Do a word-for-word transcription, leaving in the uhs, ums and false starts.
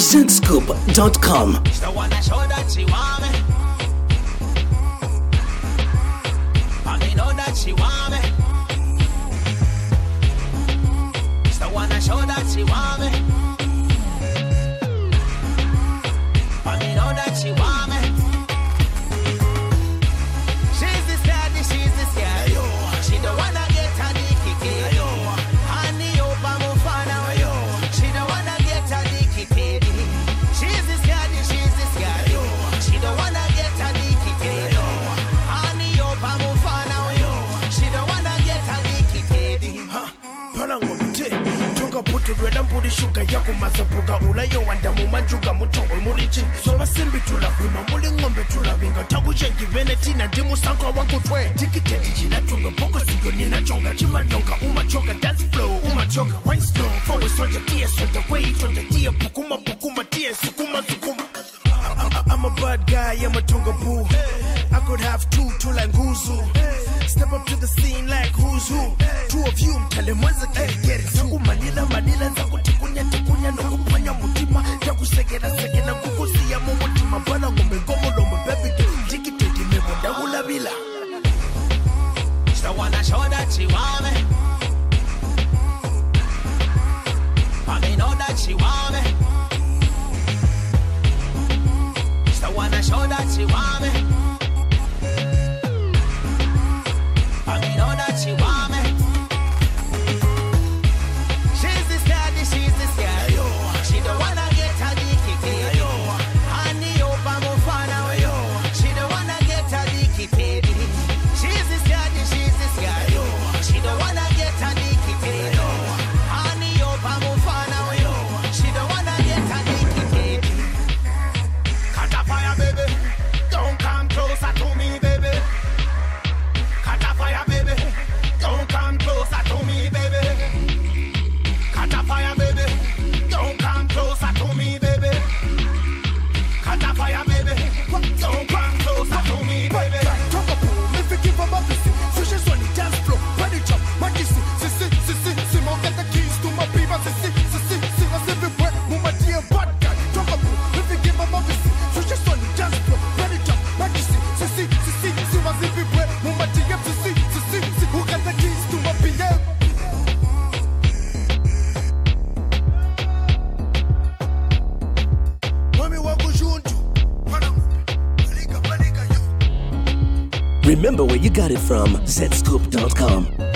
zed scoop dot com. Still wanna show that she want me. But me know that she want me. Still wanna show that she want me. But me know that she want me. She's this daddy, she's this guy. She don't wanna get her dicky kid. Honey over Mufana. She don't wanna get her dicky kid. She's this daddy, she's this guy. She don't wanna get her dicky kid. Honey over Mufana. She don't wanna get her dicky kid. Palangote, toka putu reda mpuri shuka yako masapuka ulayo wanda mumanjuka mutongo murichi. Soba simbi tula wima muli ngombe tula winga. Tagu jengi veneti na dimu sanko wangu twe. Tiki teti jina tunga poko sigo nina chonga. Chima nonga umachoka dance flow umachoka. Wine slow forward soja tia soja way soja tia pukuma pukuma tia sukuma sukuma. I'm a bad guy, I'm a tonga boo. I could have two, two like nguzu. Step up to the scene like who's who. Two of you, tell them once again, get it. Zangu manila, manila, zangu tikunya, tikunya, no kupanya mutima. Jagu segera, segera, kukusi ya mumutima. Bana ngombe gomo, lombe baby, jiki titi mebo, dagula bila. Still wanna show that she want me. But me know that she want me. Still wanna show that she want me. But me know that she want me. She's this daddy, she's this guy. She don't wanna get her dicky kid. Honey over Mufana. She don't wanna get her dicky kid. She's this daddy, she's this guy. She don't wanna get her dicky kid. Honey over Mufana. She don't wanna get her dicky kid. Cut a fire, baby. Don't come closer to me, baby. Cut a fire, baby. Don't come closer to me, baby. Cut a fire, baby. Don't come closer to me, baby. Cut a fire, baby. Don't come closer to me, baby. Talk up, if you give up the scene. Switches on the dance floor, body chop, my kissy, sissy, sissy, sissy, mo get the keys to my beaver, sissy, sissy, sissy, was everywhere, mama dear bad guy. Talk up, if you give up the scene. Switches on the dance floor, body chop, my kissy, sissy, sissy, sissy, was everywhere, mama dear, sissy, sissy, sissy, who got the keys to my beaver? Remember where you got it from, zed scoop dot com.